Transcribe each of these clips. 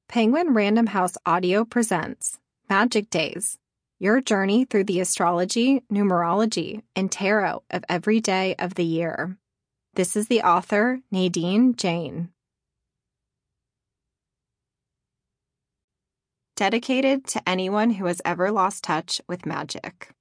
Penguin Random House Audio presents Magic Days, your journey through the astrology, numerology, and tarot of every day of the year. This is the author, Nadine Jane. Dedicated to anyone who has ever lost touch with magic.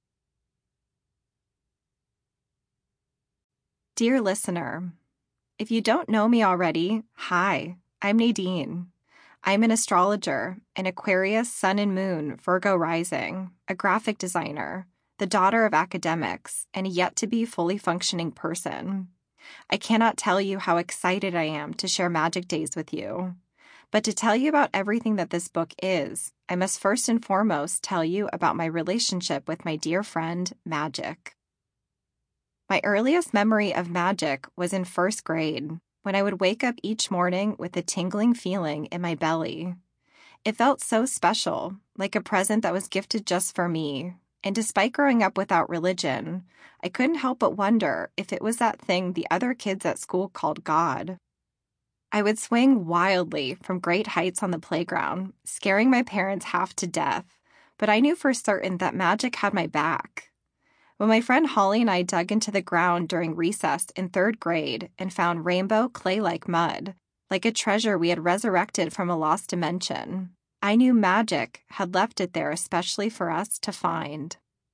Dear listener, if you don't know me already, hi, I'm Nadine. I'm an astrologer, an Aquarius sun and moon, Virgo rising, a graphic designer, the daughter of academics, and a yet-to-be fully functioning person. I cannot tell you how excited I am to share Magic Days with you. But to tell you about everything that this book is, I must first and foremost tell you about my relationship with my dear friend, magic. My earliest memory of magic was in first grade, when I would wake up each morning with a tingling feeling in my belly. It felt so special, like a present that was gifted just for me, and despite growing up without religion, I couldn't help but wonder if it was that thing the other kids at school called God. I would swing wildly from great heights on the playground, scaring my parents half to death, but I knew for certain that magic had my back. When my friend Holly and I dug into the ground during recess in third grade and found rainbow clay-like mud, like a treasure we had resurrected from a lost dimension, I knew magic had left it there especially for us to find.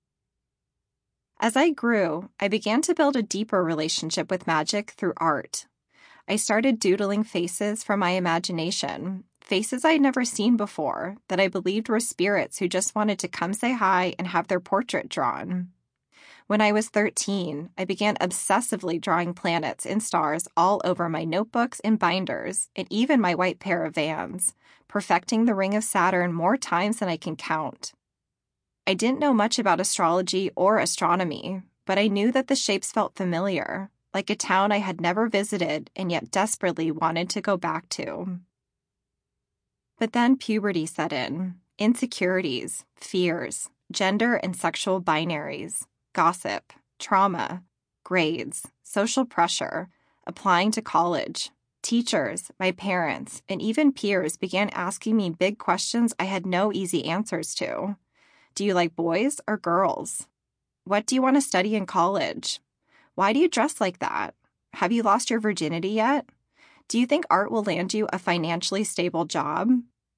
As I grew, I began to build a deeper relationship with magic through art. I started doodling faces from my imagination, faces I'd never seen before that I believed were spirits who just wanted to come say hi and have their portrait drawn. When I was 13, I began obsessively drawing planets and stars all over my notebooks and binders, and even my white pair of Vans, perfecting the ring of Saturn more times than I can count. I didn't know much about astrology or astronomy, but I knew that the shapes felt familiar, like a town I had never visited and yet desperately wanted to go back to. But then puberty set in, insecurities, fears, gender and sexual binaries, gossip, trauma, grades, social pressure, applying to college. Teachers, my parents, and even peers began asking me big questions I had no easy answers to. Do you like boys or girls? What do you want to study in college? Why do you dress like that? Have you lost your virginity yet? Do you think art will land you a financially stable job?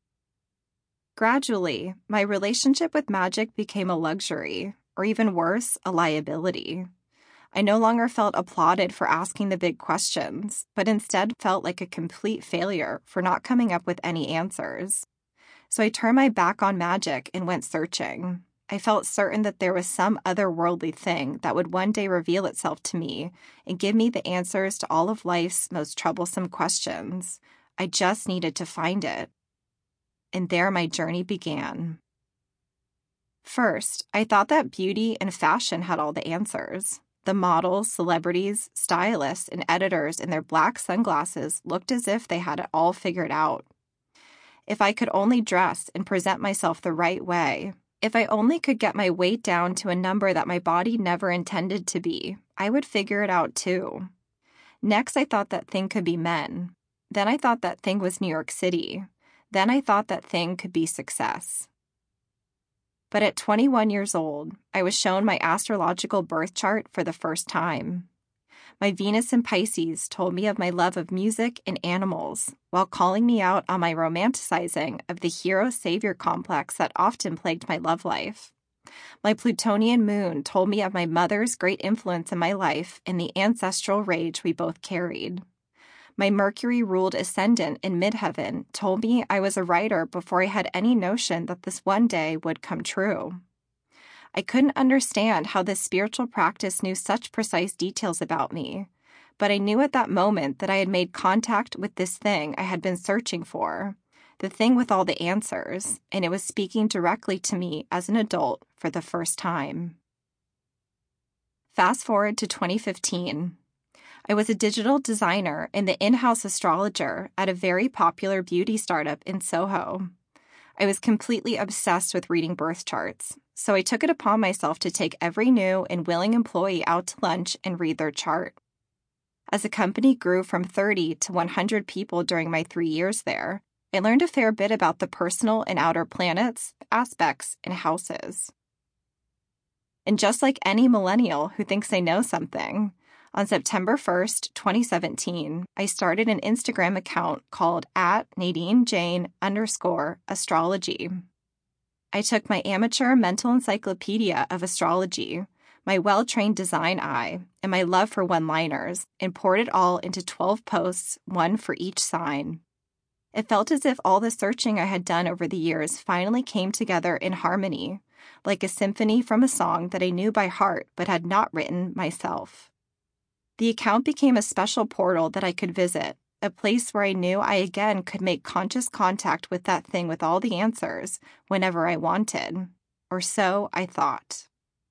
Gradually, my relationship with magic became a luxury, or even worse, a liability. I no longer felt applauded for asking the big questions, but instead felt like a complete failure for not coming up with any answers. So I turned my back on magic and went searching. I felt certain that there was some otherworldly thing that would one day reveal itself to me and give me the answers to all of life's most troublesome questions. I just needed to find it. And there my journey began. First, I thought that beauty and fashion had all the answers. The models, celebrities, stylists, and editors in their black sunglasses looked as if they had it all figured out. If I could only dress and present myself the right way, if I only could get my weight down to a number that my body never intended to be, I would figure it out too. Next, I thought that thing could be men. Then I thought that thing was New York City. Then I thought that thing could be success. But at 21 years old, I was shown my astrological birth chart for the first time. My Venus in Pisces told me of my love of music and animals, while calling me out on my romanticizing of the hero-savior complex that often plagued my love life. My Plutonian moon told me of my mother's great influence in my life and the ancestral rage we both carried. My Mercury-ruled ascendant in midheaven told me I was a writer before I had any notion that this one day would come true. I couldn't understand how this spiritual practice knew such precise details about me, but I knew at that moment that I had made contact with this thing I had been searching for, the thing with all the answers, and it was speaking directly to me as an adult for the first time. Fast forward to 2015. I was a digital designer and the in-house astrologer at a very popular beauty startup in Soho. I was completely obsessed with reading birth charts, so I took it upon myself to take every new and willing employee out to lunch and read their chart. As the company grew from 30 to 100 people during my 3 years there, I I learned a fair bit about the personal and outer planets, aspects, and houses. And just like any millennial who thinks they know something, on September 1st, 2017, I started an Instagram account called @NadineJane_astrology. I took my amateur mental encyclopedia of astrology, my well-trained design eye, and my love for one-liners, and poured it all into 12 posts, one for each sign. It felt as if all the searching I had done over the years finally came together in harmony, like a symphony from a song that I knew by heart but had not written myself. The account became a special portal that I could visit, a place where I knew I again could make conscious contact with that thing with all the answers whenever I wanted, or so I thought.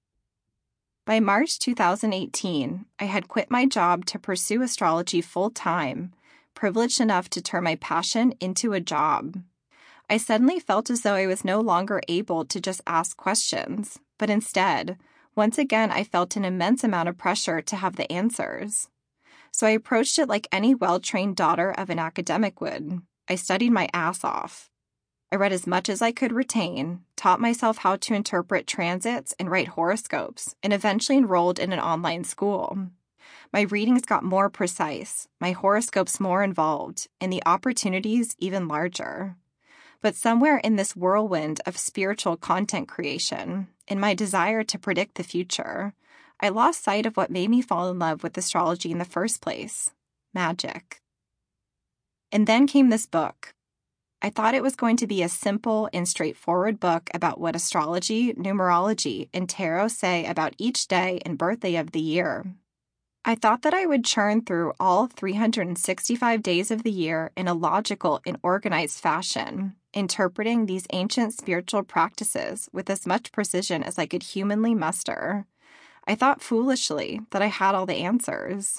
By March 2018, I had quit my job to pursue astrology full-time, privileged enough to turn my passion into a job. I suddenly felt as though I was no longer able to just ask questions, but instead, once again, I felt an immense amount of pressure to have the answers. So I approached it like any well-trained daughter of an academic would. I studied my ass off. I read as much as I could retain, taught myself how to interpret transits and write horoscopes, and eventually enrolled in an online school. My readings got more precise, my horoscopes more involved, and the opportunities even larger. But somewhere in this whirlwind of spiritual content creation, in my desire to predict the future, I lost sight of what made me fall in love with astrology in the first place: magic. And then came this book. I thought it was going to be a simple and straightforward book about what astrology, numerology, and tarot say about each day and birthday of the year. I thought that I would churn through all 365 days of the year in a logical and organized fashion, interpreting these ancient spiritual practices with as much precision as I could humanly muster. I thought foolishly that I had all the answers.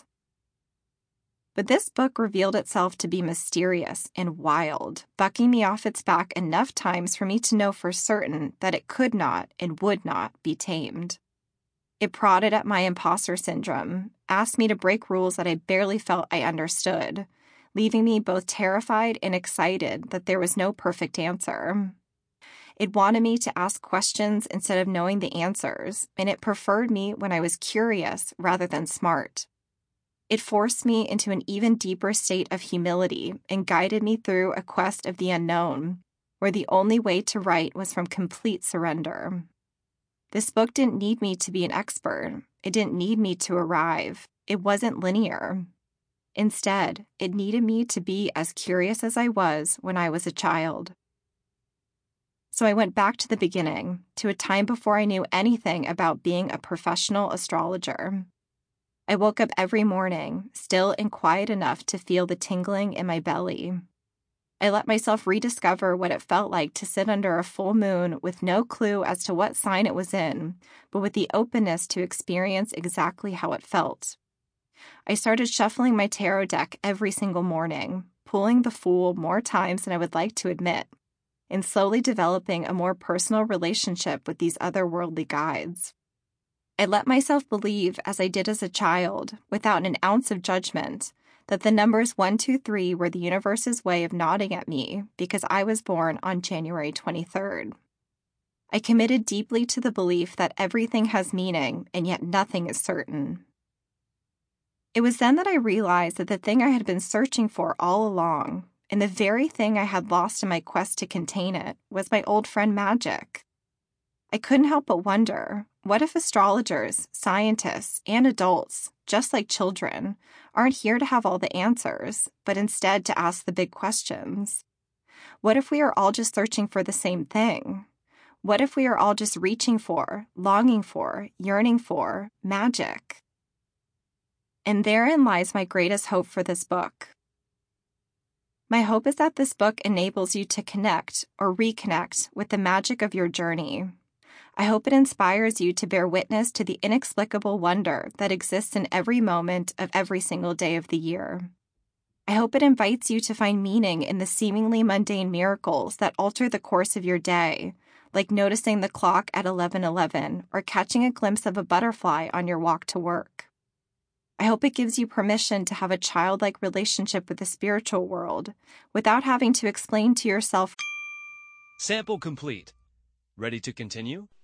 But this book revealed itself to be mysterious and wild, bucking me off its back enough times for me to know for certain that it could not and would not be tamed. It prodded at my imposter syndrome, asked me to break rules that I barely felt I understood, leaving me both terrified and excited that there was no perfect answer. It wanted me to ask questions instead of knowing the answers, and it preferred me when I was curious rather than smart. It forced me into an even deeper state of humility and guided me through a quest of the unknown, where the only way to write was from complete surrender. This book didn't need me to be an expert. It didn't need me to arrive. It wasn't linear. Instead, it needed me to be as curious as I was when I was a child. So I went back to the beginning, to a time before I knew anything about being a professional astrologer. I woke up every morning, still and quiet enough to feel the tingling in my belly. I let myself rediscover what it felt like to sit under a full moon with no clue as to what sign it was in, but with the openness to experience exactly how it felt. I started shuffling my tarot deck every single morning, pulling the Fool more times than I would like to admit, and slowly developing a more personal relationship with these otherworldly guides. I let myself believe, as I did as a child, without an ounce of judgment, that the numbers 1, 2, 3 were the universe's way of nodding at me because I was born on January 23rd. I committed deeply to the belief that everything has meaning and yet nothing is certain. It was then that I realized that the thing I had been searching for all along, and the very thing I had lost in my quest to contain it, was my old friend magic. I couldn't help but wonder, what if astrologers, scientists, and adults, just like children, aren't here to have all the answers, but instead to ask the big questions? What if we are all just searching for the same thing? What if we are all just reaching for, longing for, yearning for magic? And therein lies my greatest hope for this book. My hope is that this book enables you to connect or reconnect with the magic of your journey. I hope it inspires you to bear witness to the inexplicable wonder that exists in every moment of every single day of the year. I hope it invites you to find meaning in the seemingly mundane miracles that alter the course of your day, like noticing the clock at 11:11 or catching a glimpse of a butterfly on your walk to work. I hope it gives you permission to have a childlike relationship with the spiritual world without having to explain to yourself. Sample complete. Ready to continue?